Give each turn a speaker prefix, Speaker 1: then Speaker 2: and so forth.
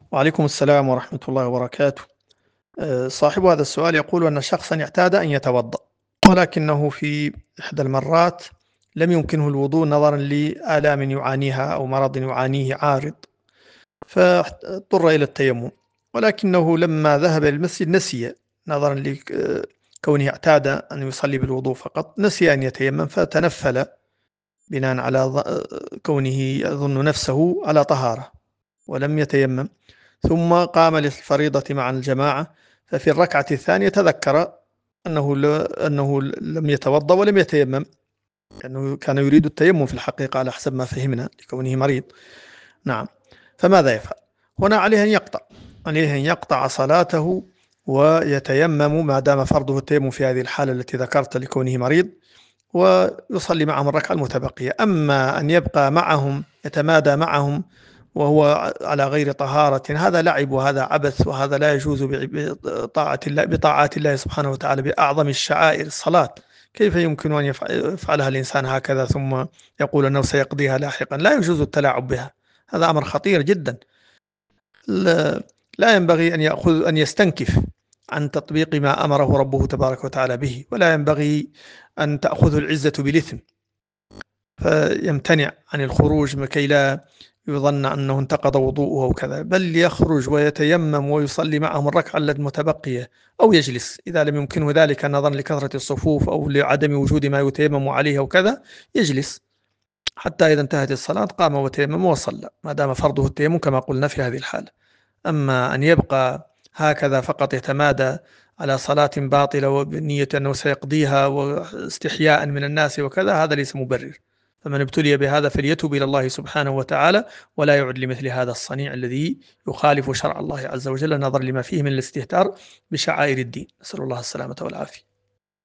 Speaker 1: وعليكم السلام ورحمة الله وبركاته. صاحب هذا السؤال يقول أن شخصا اعتاد أن يتوضأ، ولكنه في إحدى المرات لم يمكنه الوضوء نظرا لآلام يعانيها أو مرض يعانيه عارض، فاضطر إلى التيمم، ولكنه لما ذهب إلى المسجد نسي نظرا لكونه اعتاد أن يصلي بالوضوء فقط، نسي أن يتيمم فتنفل بناء على كونه يظن نفسه على طهارة ولم يتيمم، ثم قام للفريضة مع الجماعة، ففي الركعة الثانية تذكر أنه لم يتوضأ ولم يتيمم، لأنه كان يريد التيمم في الحقيقة على حسب ما فهمنا لكونه مريض. نعم، فماذا يفعل؟ هنا عليه أن يقطع صلاته ويتيمم ما دام فرضه التيمم في هذه الحالة التي ذكرت لكونه مريض، ويصلي معهم الركعة المتبقية. أما أن يبقى معهم يتمادى معهم وهو على غير طهارة، هذا لعب وهذا عبث، وهذا لا يجوز بطاعات الله سبحانه وتعالى بأعظم الشعائر الصلاة. كيف يمكن أن يفعلها الإنسان هكذا ثم يقول أنه سيقضيها لاحقا؟ لا يجوز التلاعب بها، هذا أمر خطير جدا. لا ينبغي أن يستنكف عن تطبيق ما أمره ربه تبارك وتعالى به، ولا ينبغي أن تأخذه العزة بالإثم فيمتنع عن الخروج كي لا يظن أنه انتقض وضوءه وكذا، بل يخرج ويتيمم ويصلي معهم الركعة المتبقية، أو يجلس إذا لم يمكنه ذلك نظرا لكثرة الصفوف أو لعدم وجود ما يتيمم عليه وكذا، يجلس حتى إذا انتهت الصلاة قام وتيمم وصلى، ما دام فرضه التيمم كما قلنا في هذه الحالة. أما أن يبقى هكذا فقط يتمادى على صلاة باطلة وبنية أنه سيقضيها واستحياء من الناس وكذا، هذا ليس مبرر. فمن ابتلي بهذا فليتوب إلى الله سبحانه وتعالى، ولا يعد لمثل هذا الصنيع الذي يخالف شرع الله عز وجل نظرا لما فيه من الاستهتار بشعائر الدين. نسأل الله السلامة والعافية.